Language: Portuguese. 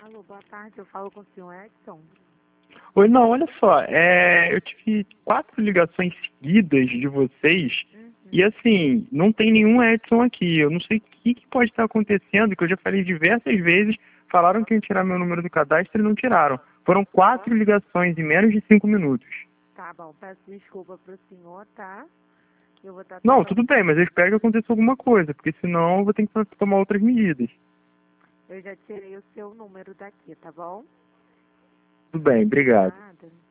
Alô, boa tarde, eu falo com o senhor Edson. Oi, não, olha só, eu tive 4 ligações seguidas de vocês e assim, não tem nenhum Edson aqui. Eu não sei o que pode estar acontecendo, que eu já falei diversas vezes, falaram que iam tirar meu número do cadastro e não tiraram. Foram 4 ligações em menos de 5 minutos. Tá bom, peço desculpa pro senhor, tá? Eu vou estar Não, tudo bem, mas eu espero que aconteça alguma coisa, porque senão eu vou ter que tomar outras medidas. Eu já tirei o seu número daqui, tá bom? Tudo bem, obrigado. Nada.